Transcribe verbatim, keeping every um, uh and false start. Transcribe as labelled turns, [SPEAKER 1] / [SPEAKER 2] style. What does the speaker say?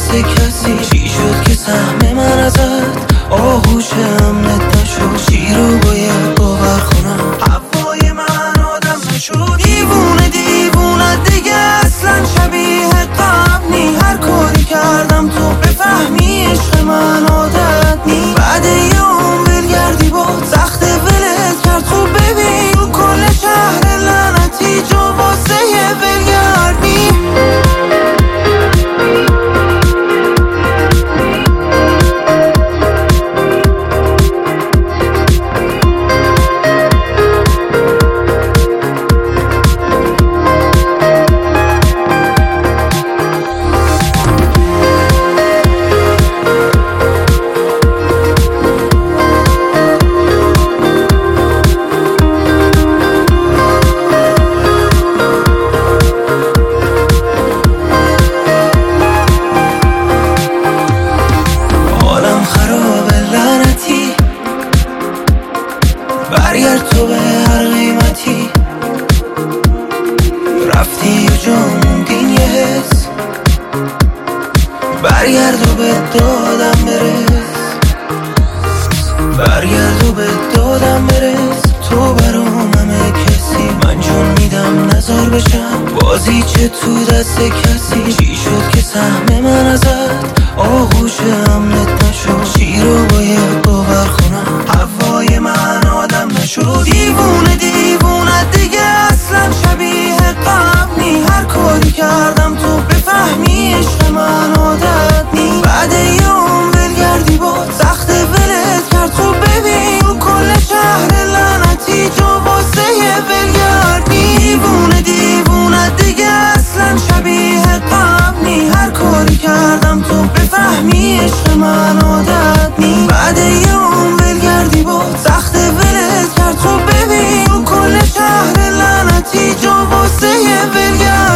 [SPEAKER 1] دست کسی. چی شد که سهم من ازت آغوش امنت نشد؟ چی رو باید باور کنم؟ هوای من آدم نشد. دیوونه دیوونه دیگه اصلا شبیه قبل نی. هر کاری کردم تو بفهمی عشق من عادت نی. بعد یه عمر گردی با سخت ولت کرد. خوب ببین تو کل شهر لعنتی جا واسه یه ولگردی. برگرد تو به هر قیمتی. رفتی و جا موندین یه حس. برگرد و به دادم برس. برگرد و به دادم برس. تو برام همه کسی. من چون میدم نزار بشم بازی چه تو دست کسی. چی شد که سهم من ازت آغوش امنت نشد؟ چی رو باید باور کنم؟ هوای من آدم نشد. دیوونه دیوونه دیگه اصلا شبیه قبل نی. هر کاری کردم تو بفهمی عشق من عادت نی. بعد یه عمر گردی با سخت ولت کرد. خوب ببین تو کل شهر لعنتی جا واسه یه ولگردی. دیوونه دیوونه دیگه اصلا شبیه قبل نی. هر کاری کردم تو بفهمی عشق من عادت نی. بعد یه عمر گردی با سخت ولت کرد. خوب ببین تو کل شهر لعنتی جا واسه یه ولگردی.